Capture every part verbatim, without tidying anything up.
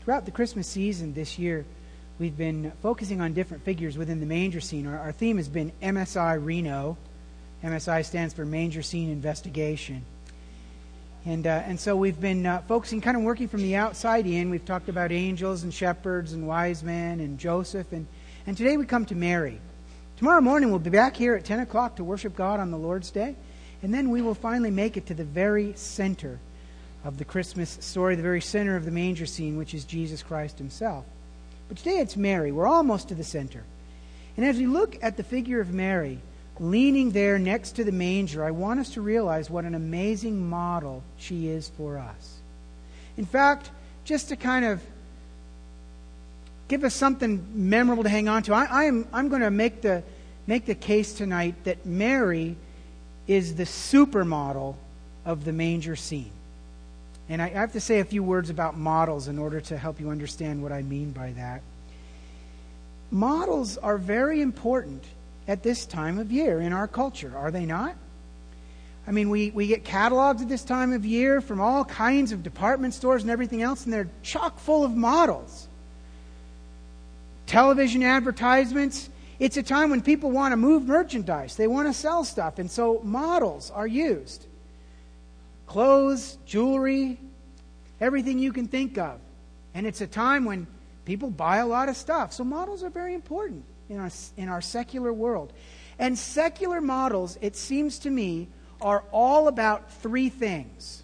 throughout the Christmas season this year, we've been focusing on different figures within the manger scene. Our, our theme has been M S I Reno. M S I stands for Manger Scene Investigation. And uh, and so we've been uh, focusing, kind of working from the outside in. We've talked about angels and shepherds and wise men and Joseph. And, and today we come to Mary. Tomorrow morning we'll be back here at ten o'clock to worship God on the Lord's Day. And then we will finally make it to the very center of the Christmas story, the very center of the manger scene, which is Jesus Christ himself. But today it's Mary. We're almost to the center. And as we look at the figure of Mary, leaning there next to the manger, I want us to realize what an amazing model she is for us. In fact, just to kind of give us something memorable to hang on to, I, I am, I'm going to make the, make the case tonight that Mary is the supermodel of the manger scene. And I have to say a few words about models in order to help you understand what I mean by that. Models are very important at this time of year in our culture, are they not? I mean, we, we get catalogs at this time of year from all kinds of department stores and everything else, and they're chock full of models. Television advertisements. It's a time when people want to move merchandise. They want to sell stuff, and so models are used. Clothes, jewelry, everything you can think of. And it's a time when people buy a lot of stuff. So models are very important in our, in our secular world. And secular models, it seems to me, are all about three things: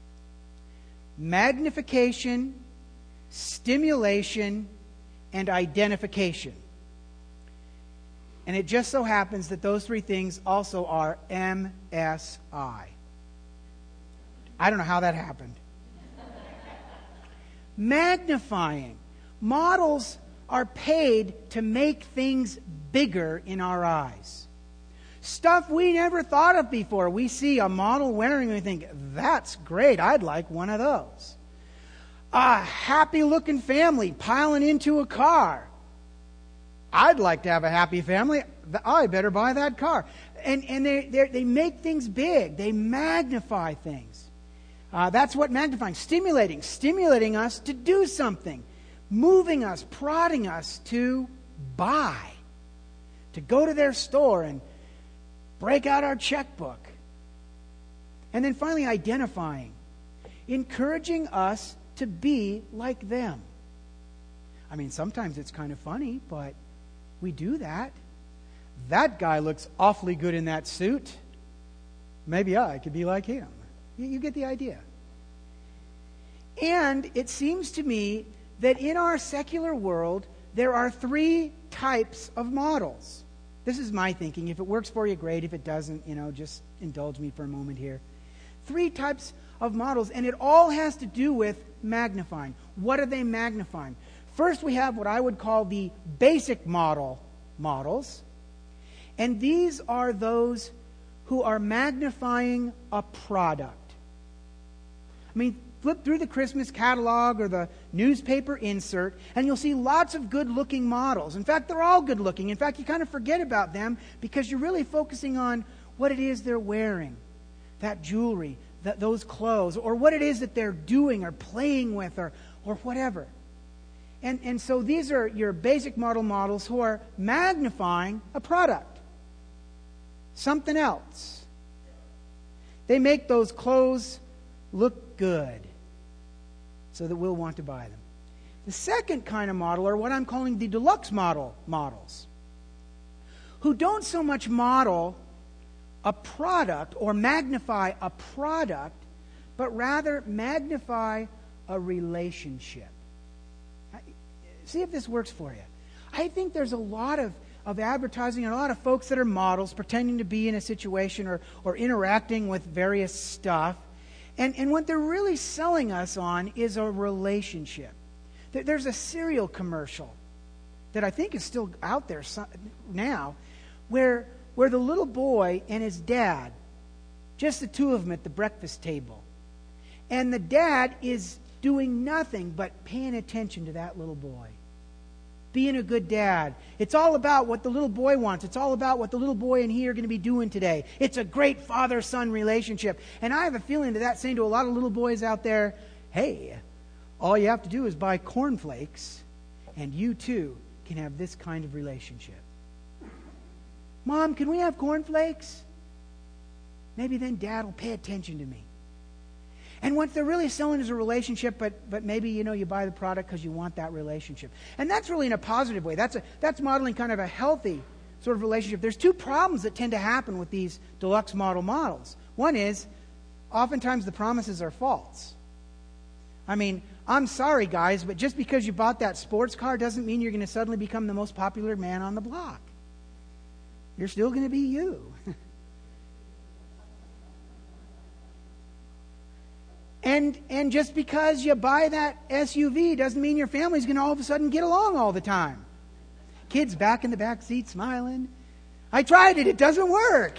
magnification, stimulation, and identification. And it just so happens that those three things also are M S I. I don't know how that happened. Magnifying. Models are paid to make things bigger in our eyes. Stuff we never thought of before. We see a model wearing and we think, that's great, I'd like one of those. A happy-looking family piling into a car. I'd like to have a happy family. I better buy that car. And, and they, they make things big. They magnify things. Uh, that's what magnifying, stimulating, stimulating us to do something, moving us, prodding us to buy, to go to their store and break out our checkbook. And then finally, identifying, encouraging us to be like them. I mean, sometimes it's kind of funny, but we do that. That guy looks awfully good in that suit. Maybe I could be like him. You get the idea. And it seems to me that in our secular world, there are three types of models. This is my thinking. If it works for you, great. If it doesn't, you know, just indulge me for a moment here. Three types of models, and it all has to do with magnifying. What are they magnifying? First, we have what I would call the basic model models. And these are those who are magnifying a product. I mean, flip through the Christmas catalog or the newspaper insert, and you'll see lots of good-looking models. In fact, they're all good-looking. In fact, you kind of forget about them because you're really focusing on what it is they're wearing, that jewelry, that, those clothes, or what it is that they're doing or playing with or, or whatever. And, and so these are your basic model models who are magnifying a product, something else. They make those clothes look good so that we'll want to buy them. The second kind of model are what I'm calling the deluxe model models, who don't so much model a product or magnify a product, but rather magnify a relationship. See if this works for you. I think there's a lot of, of advertising and a lot of folks that are models pretending to be in a situation or, or interacting with various stuff. And, and what they're really selling us on is a relationship. There's a cereal commercial that I think is still out there now where, where the little boy and his dad, just the two of them at the breakfast table, and the dad is doing nothing but paying attention to that little boy. Being a good dad. It's all about what the little boy wants. It's all about what the little boy and he are going to be doing today. It's a great father-son relationship. And I have a feeling that that's saying to a lot of little boys out there, hey, All you have to do is buy cornflakes, and you too can have this kind of relationship. Mom, can we have cornflakes? Maybe then Dad will pay attention to me. And what they're really selling is a relationship, but but maybe, you know, you buy the product because you want that relationship. And that's really in a positive way. That's a, that's modeling kind of a healthy sort of relationship. There's two problems that tend to happen with these deluxe model models. One is, oftentimes the promises are false. I mean, I'm sorry, guys, but just because you bought that sports car doesn't mean you're going to suddenly become the most popular man on the block. You're still going to be you. And and just because you buy that S U V doesn't mean your family's going to all of a sudden get along all the time. Kids back in the back seat smiling. I tried it. It doesn't work.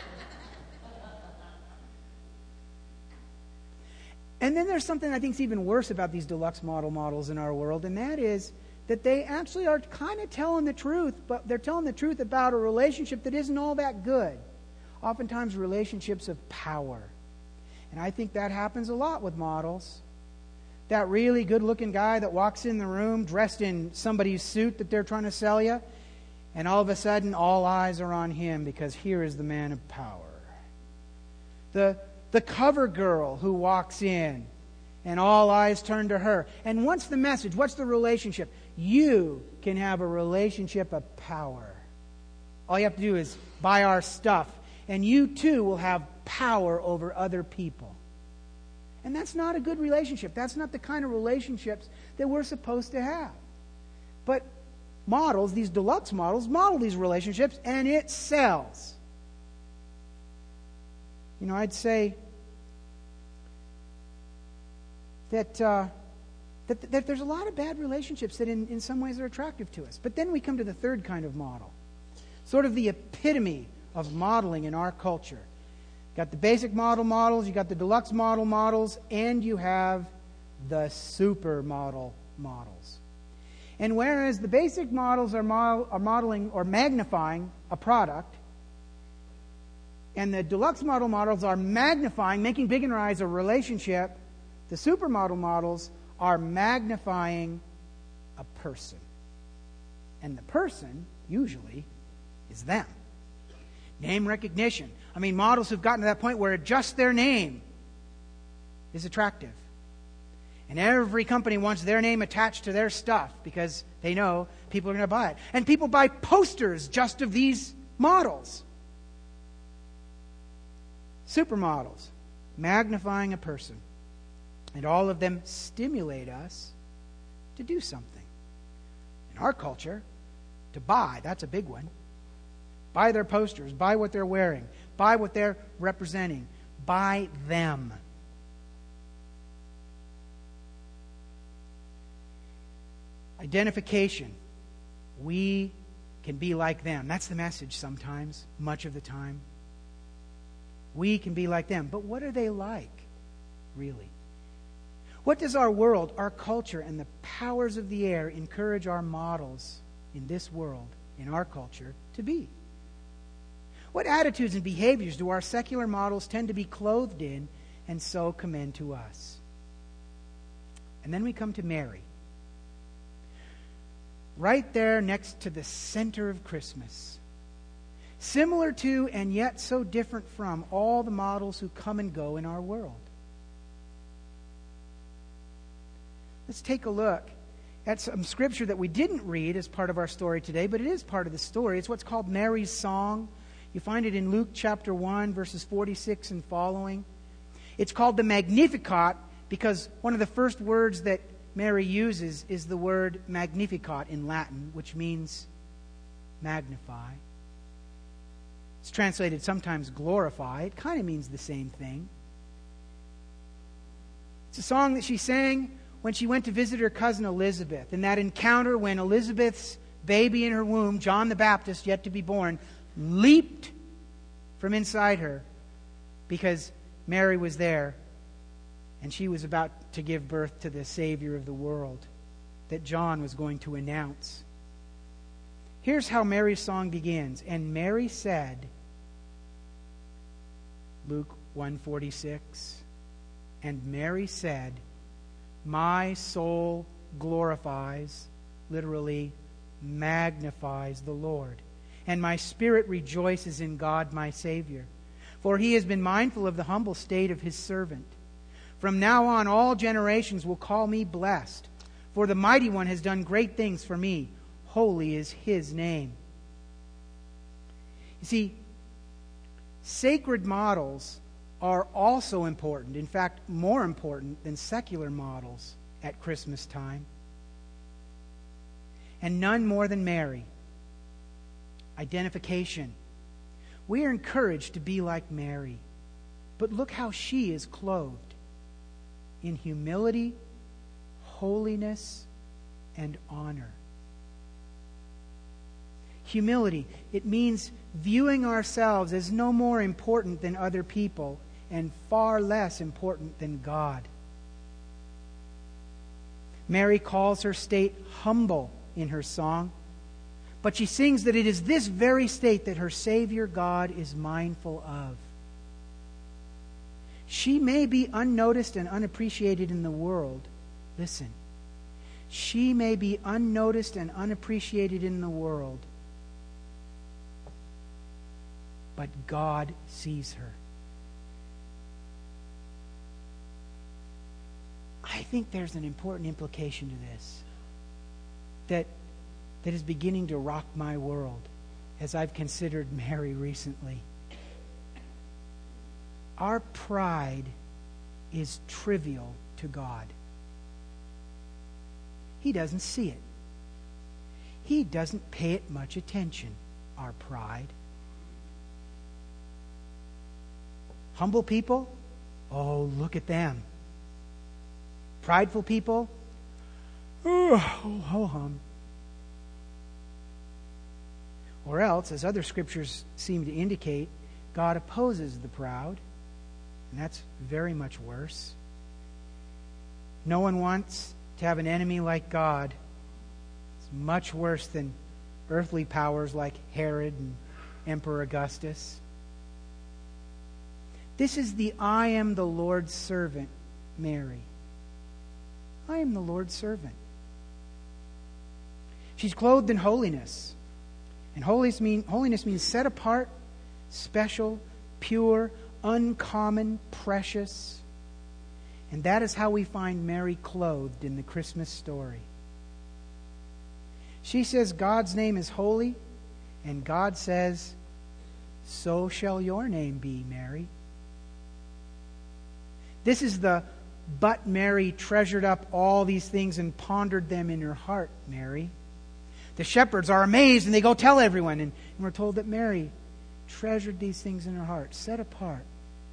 And then there's something I think is even worse about these deluxe model models in our world, and that is that they actually are kind of telling the truth, but they're telling the truth about a relationship that isn't all that good. Oftentimes relationships of power. And I think that happens a lot with models. That really good-looking guy that walks in the room dressed in somebody's suit that they're trying to sell you, and all of a sudden all eyes are on him because here is the man of power. The, the cover girl who walks in and all eyes turn to her. And what's the message? What's the relationship? You can have a relationship of power. All you have to do is buy our stuff, and you too will have power over other people. And that's not a good relationship. That's not the kind of relationships that we're supposed to have. But models, these deluxe models, model these relationships, and it sells. You know, I'd say that, uh, that, that there's a lot of bad relationships that in, in some ways are attractive to us. But then we come to the third kind of model, sort of the epitome of modeling in our culture. You got the basic model models, you got the deluxe model models, and you have the supermodel models. And whereas the basic models are, model, are modeling or magnifying a product, and the deluxe model models are magnifying, making big in our eyes a relationship, the supermodel models are magnifying a person. And the person, usually, is them. Name recognition. I mean, models who've gotten to that point where just their name is attractive. And every company wants their name attached to their stuff because they know people are going to buy it. And people buy posters just of these models. Supermodels, magnifying a person. And all of them stimulate us to do something. In our culture, to buy, that's a big one. Buy their posters, buy what they're wearing, buy what they're representing, buy them. Identification. We can be like them. That's the message sometimes, much of the time. We can be like them. But what are they like, really? What does our world, our culture, and the powers of the air encourage our models in this world, in our culture, to be? What attitudes and behaviors do our secular models tend to be clothed in and so commend to us? And then we come to Mary. Right there next to the center of Christmas. Similar to and yet so different from all the models who come and go in our world. Let's take a look at some scripture that we didn't read as part of our story today, but it is part of the story. It's what's called Mary's Song. You find it in Luke chapter one, verses forty-six and following. It's called the Magnificat because one of the first words that Mary uses is the word Magnificat in Latin, which means magnify. It's translated sometimes glorify. It kind of means the same thing. It's a song that she sang when she went to visit her cousin Elizabeth. In that encounter when Elizabeth's baby in her womb, John the Baptist, yet to be born, leaped from inside her because Mary was there and she was about to give birth to the Savior of the world that John was going to announce. Here's how Mary's song begins. And Mary said, Luke one forty-six, and Mary said, My soul glorifies, literally magnifies the Lord, and my spirit rejoices in God my Savior. For he has been mindful of the humble state of his servant. From now on all generations will call me blessed, for the Mighty One has done great things for me. Holy is his name. You see, sacred models are also important, in fact, more important than secular models at Christmas time. And none more than Mary. Identification. We are encouraged to be like Mary. But look how she is clothed in humility, holiness, and honor. Humility, it means viewing ourselves as no more important than other people and far less important than God. Mary calls her state humble in her song, but she sings that it is this very state that her Savior God is mindful of. She may be unnoticed and unappreciated in the world. Listen, she may be unnoticed and unappreciated in the world, but God sees her. I think there's an important implication to this that, that is beginning to rock my world as I've considered Mary recently. Our pride is trivial to God. He doesn't see it. He doesn't pay it much attention, our pride. Humble people, oh, look at them. Prideful people, oh, ho hum. Or else, as other scriptures seem to indicate, God opposes the proud, and that's very much worse. No one wants to have an enemy like God. It's much worse than earthly powers like Herod and Emperor Augustus. This is the I am the Lord's servant, Mary. I am the Lord's servant. She's clothed in holiness. And holiness, mean, holiness means set apart, special, pure, uncommon, precious. And that is how we find Mary clothed in the Christmas story. She says God's name is holy, and God says, so shall your name be, Mary. This is the but Mary treasured up all these things and pondered them in her heart, Mary. The shepherds are amazed and they go tell everyone. And, and we're told that Mary treasured these things in her heart, set apart.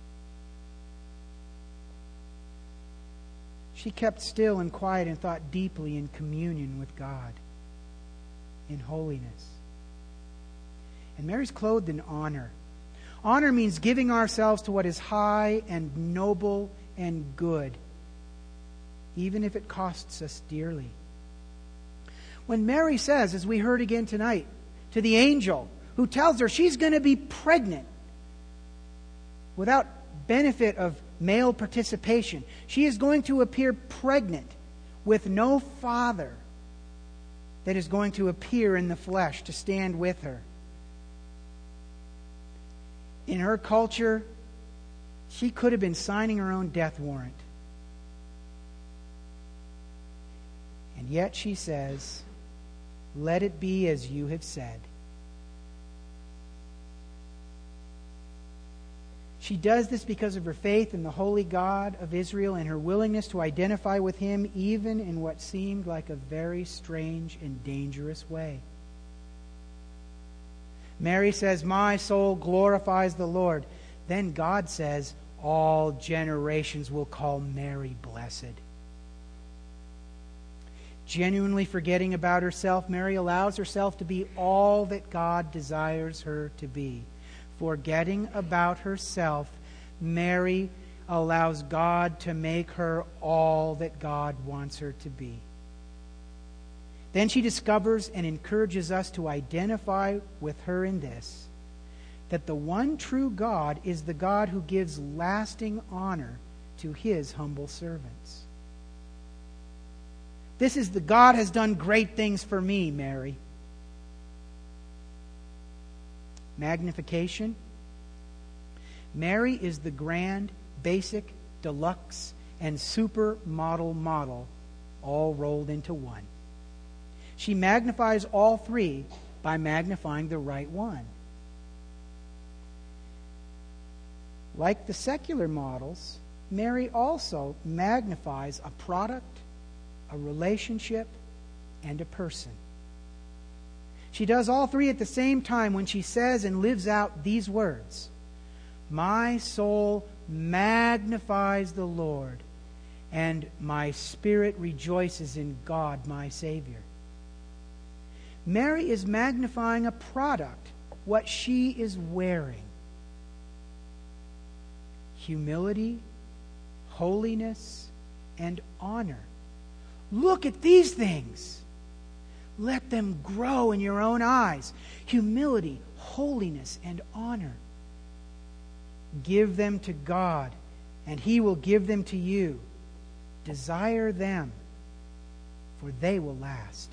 She kept still and quiet and thought deeply in communion with God, in holiness. And Mary's clothed in honor. Honor means giving ourselves to what is high and noble and good, even if it costs us dearly. When Mary says, as we heard again tonight, to the angel who tells her she's going to be pregnant without benefit of male participation, she is going to appear pregnant with no father that is going to appear in the flesh to stand with her. In her culture, she could have been signing her own death warrant. And yet she says, let it be as you have said. She does this because of her faith in the holy God of Israel and her willingness to identify with him even in what seemed like a very strange and dangerous way. Mary says, my soul glorifies the Lord. Then God says, all generations will call Mary blessed. Genuinely forgetting about herself, Mary allows herself to be all that God desires her to be. Forgetting about herself, Mary allows God to make her all that God wants her to be. Then she discovers and encourages us to identify with her in this, that the one true God is the God who gives lasting honor to his humble servants. This is the God has done great things for me, Mary. Magnification. Mary is the grand, basic, deluxe, and supermodel model all rolled into one. She magnifies all three by magnifying the right one. Like the secular models, Mary also magnifies a product, a relationship, and a person. She does all three at the same time when she says and lives out these words: "My soul magnifies the Lord, and my spirit rejoices in God my Savior." Mary is magnifying a product, what she is wearing. Humility, holiness, and honor. Look at these things. Let them grow in your own eyes. Humility, holiness, and honor. Give them to God, and He will give them to you. Desire them, for they will last.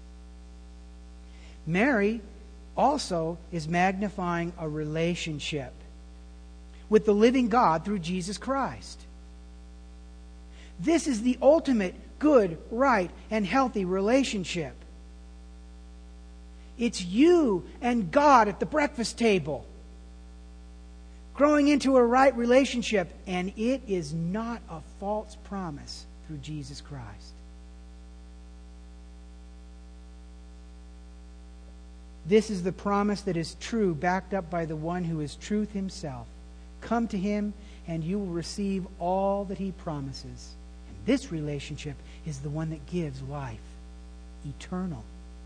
Mary also is magnifying a relationship with the living God through Jesus Christ. This is the ultimate good, right, and healthy relationship. It's you and God at the breakfast table, growing into a right relationship, and it is not a false promise through Jesus Christ. This is the promise that is true, backed up by the one who is truth himself. Come to Him, and you will receive all that He promises. And this relationship is the one that gives life, eternal.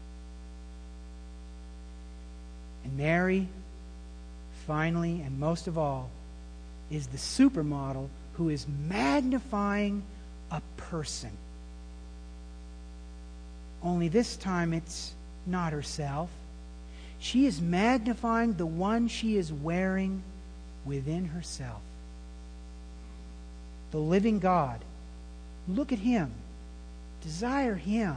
And Mary, finally and most of all, is the supermodel who is magnifying a person. Only this time it's not herself. She is magnifying the one she is wearing within herself. The living God. Look at Him. Desire Him.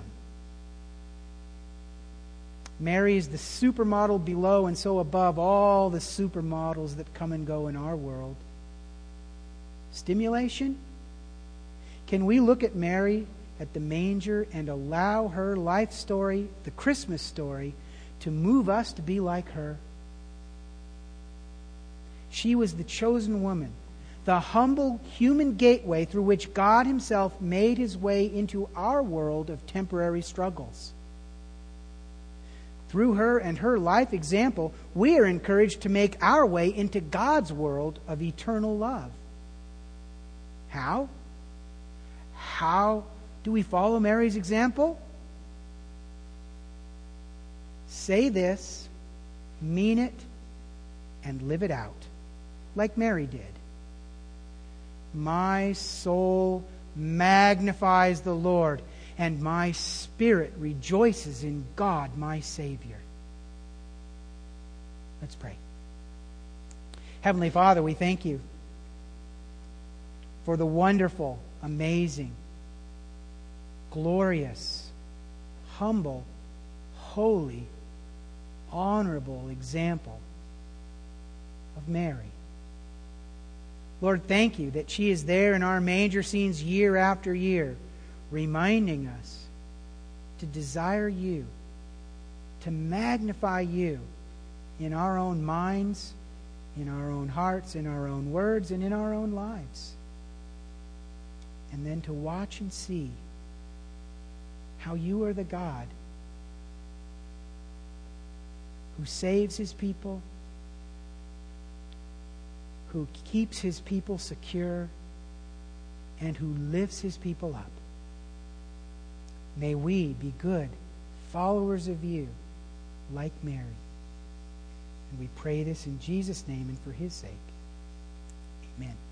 Mary is the supermodel below, and so above all the supermodels that come and go in our world. Stimulation? Can we look at Mary at the manger and allow her life story, the Christmas story, to move us to be like her? She was the chosen woman, the humble human gateway through which God Himself made His way into our world of temporary struggles. Through her and her life example, we are encouraged to make our way into God's world of eternal love. How? How do we follow Mary's example? Say this, mean it, and live it out, like Mary did. My soul magnifies the Lord, and my spirit rejoices in God, my Savior. Let's pray. Heavenly Father, we thank You for the wonderful, amazing, glorious, humble, holy, honorable example of Mary. Lord, thank You that she is there in our manger scenes year after year, reminding us to desire You, to magnify You in our own minds, in our own hearts, in our own words, and in our own lives. And then to watch and see how You are the God who saves His people, who keeps His people secure, and who lifts His people up. May we be good followers of You, like Mary. And we pray this in Jesus' name and for His sake. Amen.